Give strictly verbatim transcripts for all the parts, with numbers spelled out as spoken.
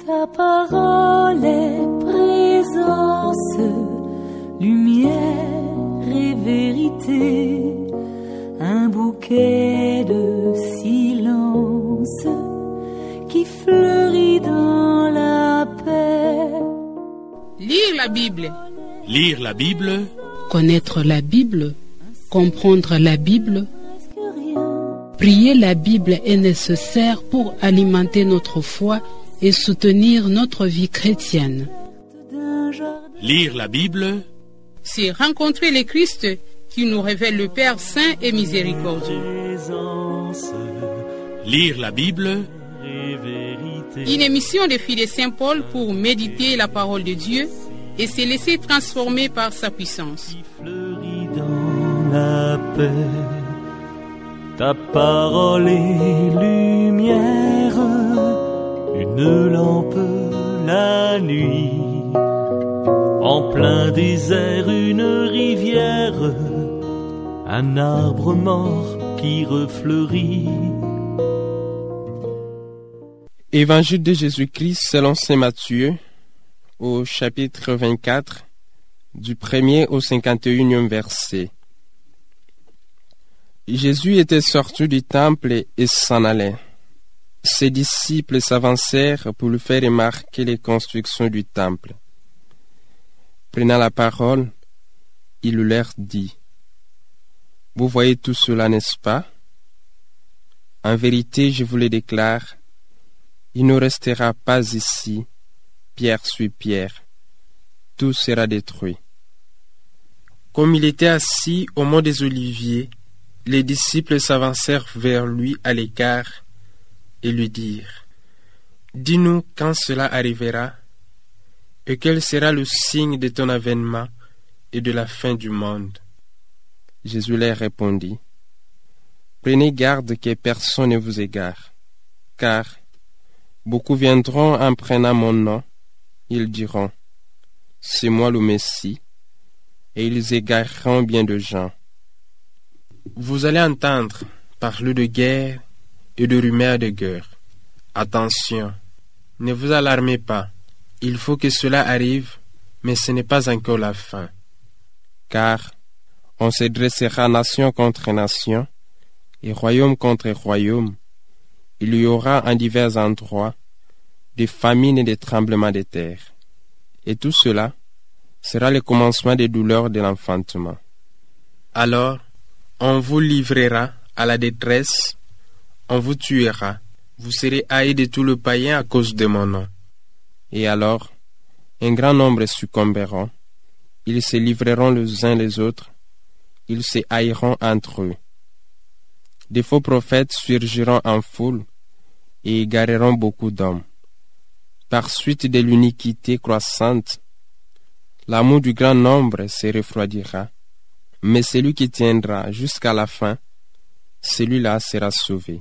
Ta parole est présence, lumière et vérité, un bouquet de silence qui fleurit dans la paix. Lire la Bible. Lire la Bible. Connaître la Bible, comprendre la Bible. Prier la Bible est nécessaire pour alimenter notre foi et soutenir notre vie chrétienne. Lire la Bible, c'est rencontrer le Christ qui nous révèle le Père saint et miséricordieux. Lire la Bible, une émission des filles de Saint Paul pour méditer la parole de Dieu et se laisser transformer par sa puissance. Dans la paix, ta parole est lumière, une lampe la nuit, en plein désert une rivière, un arbre mort qui refleurit. Évangile de Jésus-Christ selon saint Matthieu, au chapitre vingt-quatre, du premier au cinquante et unième verset. Jésus était sorti du temple et s'en allait. Ses disciples s'avancèrent pour lui faire remarquer les constructions du temple. Prenant la parole, il leur dit: « Vous voyez tout cela, n'est-ce pas? En vérité, je vous le déclare, il ne restera pas ici pierre sur pierre, tout sera détruit. » Comme il était assis au mont des Oliviers, les disciples s'avancèrent vers lui à l'écart et lui dirent: « Dis-nous quand cela arrivera, et quel sera le signe de ton avènement et de la fin du monde. » Jésus leur répondit: « Prenez garde que personne ne vous égare, car beaucoup viendront en prenant mon nom, ils diront: c'est moi le Messie, et ils égareront bien de gens. Vous allez entendre parler de guerre et de rumeurs de guerre. Attention, ne vous alarmez pas, il faut que cela arrive, mais ce n'est pas encore la fin. Car on se dressera nation contre nation, et royaume contre royaume. Il y aura en divers endroits des famines et des tremblements de terre. Et tout cela sera le commencement des douleurs de l'enfantement. Alors, on vous livrera à la détresse, on vous tuera, vous serez haïs de tout le païen à cause de mon nom. Et alors, un grand nombre succomberont, ils se livreront les uns les autres, ils se haïront entre eux. Des faux prophètes surgiront en foule et égareront beaucoup d'hommes. Par suite de l'iniquité croissante, l'amour du grand nombre se refroidira, mais celui qui tiendra jusqu'à la fin, celui-là sera sauvé.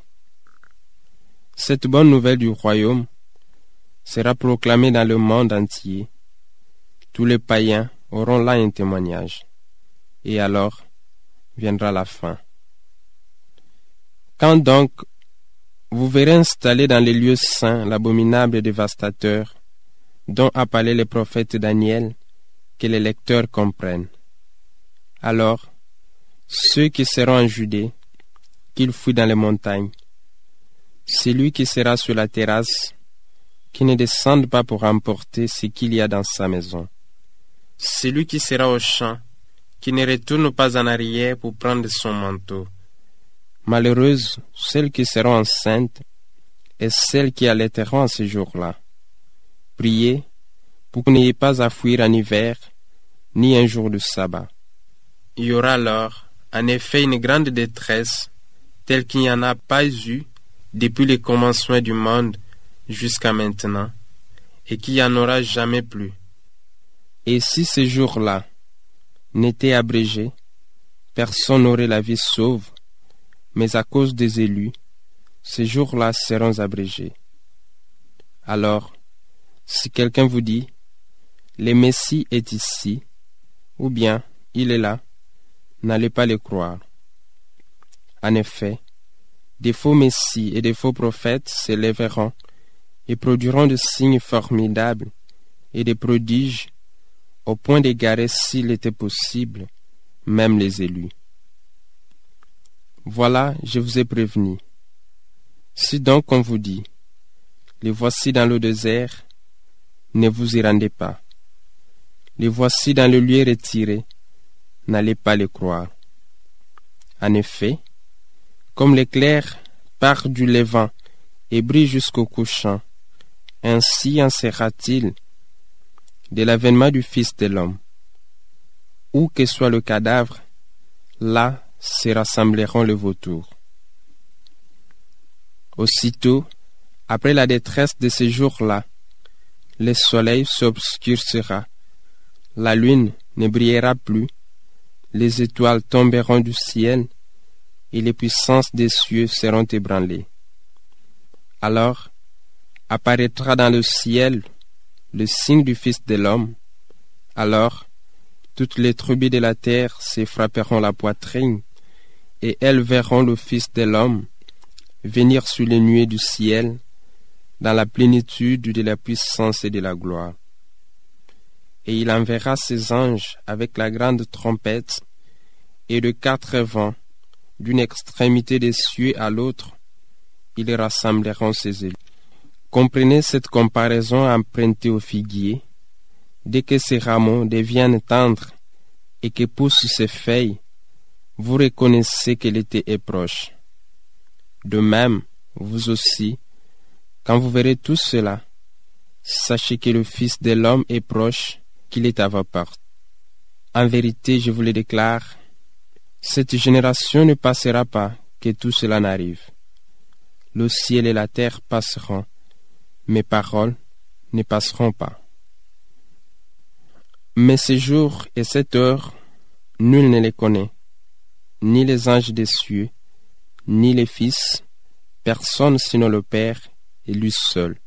Cette bonne nouvelle du royaume sera proclamée dans le monde entier. Tous les païens auront là un témoignage, et alors viendra la fin. Quand donc vous verrez installé dans les lieux saints l'abominable dévastateur dont a parlé le prophète Daniel, que les lecteurs comprennent. Alors, ceux qui seront en Judée, qu'ils fuient dans les montagnes. Celui qui sera sur la terrasse, qui ne descende pas pour emporter ce qu'il y a dans sa maison. Celui qui sera au champ, qui ne retourne pas en arrière pour prendre son manteau. Malheureuses celles qui seront enceintes et celles qui allaiteront en ce jour-là. Priez pour que vous n'ayez pas à fuir en hiver, ni un jour de sabbat. Il y aura alors, en effet, une grande détresse, telle qu'il n'y en a pas eu depuis le commencement du monde jusqu'à maintenant, et qu'il n'y en aura jamais plus. Et si ce jour-là n'était abrégé, personne n'aurait la vie sauve, mais à cause des élus, ces jours-là seront abrégés. Alors, si quelqu'un vous dit, le Messie est ici, ou bien il est là, n'allez pas le croire. En effet, des faux messies et des faux prophètes s'élèveront et produiront de signes formidables et des prodiges, au point d'égarer, s'il était possible, même les élus. Voilà, je vous ai prévenu. Si donc on vous dit, les voici dans le désert, ne vous y rendez pas. Les voici dans le lieu retiré, n'allez pas les croire. En effet, comme l'éclair part du levant et brille jusqu'au couchant, ainsi en sera-t-il de l'avènement du Fils de l'homme. Où que soit le cadavre, là se rassembleront les vautours. Aussitôt, après la détresse de ces jours-là, le soleil s'obscurcira, la lune ne brillera plus, les étoiles tomberont du ciel, et les puissances des cieux seront ébranlées. Alors apparaîtra dans le ciel le signe du Fils de l'homme. Alors toutes les tribus de la terre se frapperont la poitrine, et elles verront le Fils de l'homme venir sur les nuées du ciel, dans la plénitude de la puissance et de la gloire. Et il enverra ses anges avec la grande trompette, et de quatre vents, d'une extrémité des cieux à l'autre, ils rassembleront ses élus. Comprenez cette comparaison empruntée au figuier. Dès que ses rameaux deviennent tendres et que poussent ses feuilles, vous reconnaissez que l'été est proche. De même, vous aussi, quand vous verrez tout cela, sachez que le Fils de l'homme est proche, qu'il est à vos portes. En vérité, je vous le déclare, cette génération ne passera pas que tout cela n'arrive. Le ciel et la terre passeront, mes paroles ne passeront pas. Mais ces jours et cette heure, nul ne les connaît, ni les anges des cieux, ni les fils, personne sinon le Père et lui seul.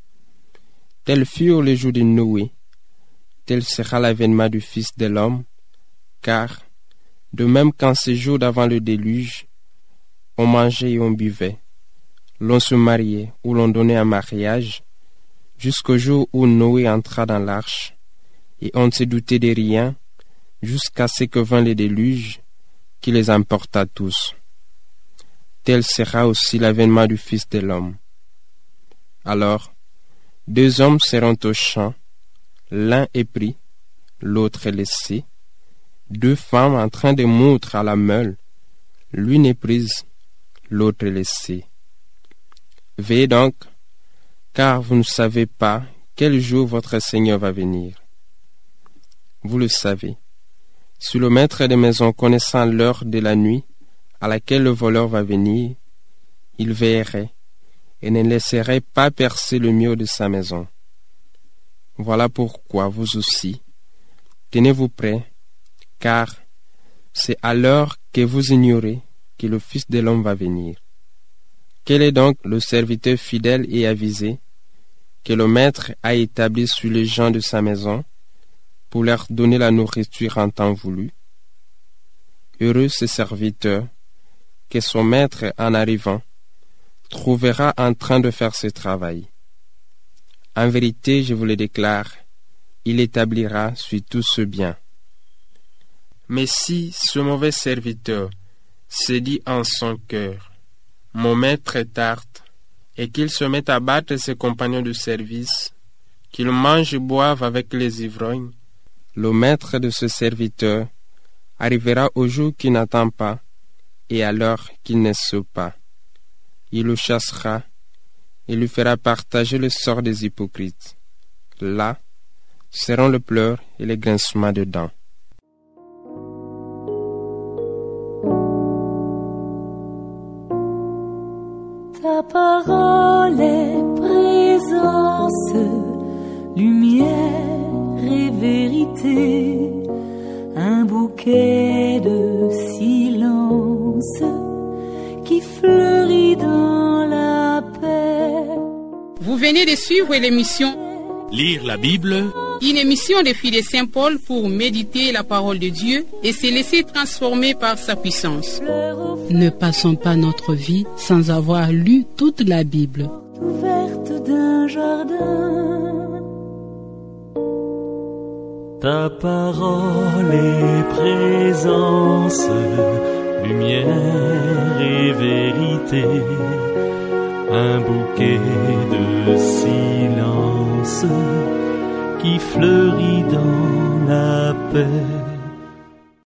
Tels furent les jours de Noé, tel sera l'avènement du Fils de l'homme, car, de même qu'en ces jours d'avant le déluge, on mangeait et on buvait, l'on se mariait ou l'on donnait en mariage, jusqu'au jour où Noé entra dans l'arche, et on ne se doutait de rien, jusqu'à ce que vint le déluge, qui les emporta tous. Tel sera aussi l'avènement du Fils de l'homme. Alors, deux hommes seront au champ, l'un est pris, l'autre est laissé. Deux femmes en train de moudre à la meule, l'une est prise, l'autre est laissée. Veillez donc, car vous ne savez pas quel jour votre Seigneur va venir. Vous le savez, si le maître de maison connaissant l'heure de la nuit à laquelle le voleur va venir, il veillerait et ne laisserait pas percer le mur de sa maison. Voilà pourquoi vous aussi, tenez-vous prêts, car c'est à l'heure que vous ignorez que le Fils de l'homme va venir. Quel est donc le serviteur fidèle et avisé que le maître a établi sur les gens de sa maison pour leur donner la nourriture en temps voulu? Heureux ce serviteur que son maître, en arrivant, trouvera en train de faire ce travail. En vérité, je vous le déclare, il établira sur tout ce bien. Mais si ce mauvais serviteur se dit en son cœur, mon maître tarde, et qu'il se mette à battre ses compagnons de service, qu'il mange et boive avec les ivrognes, le maître de ce serviteur arrivera au jour qu'il n'attend pas et à l'heure qu'il ne sait pas. Il le chassera et lui fera partager le sort des hypocrites. Là seront le pleur et le grincement de dents. Ta parole est présence, lumière et vérité, un bouquet de silence qui fleurit dans la paix. Vous venez de suivre l'émission Lire la Bible, une émission des filles de Saint Paul pour méditer la parole de Dieu et se laisser transformer par sa puissance. Ne passons pas notre vie sans avoir lu toute la Bible. Ouverte de d'un jardin. Ta parole est présence, lumière et vérité, un bouquet de silence qui fleurit dans la paix.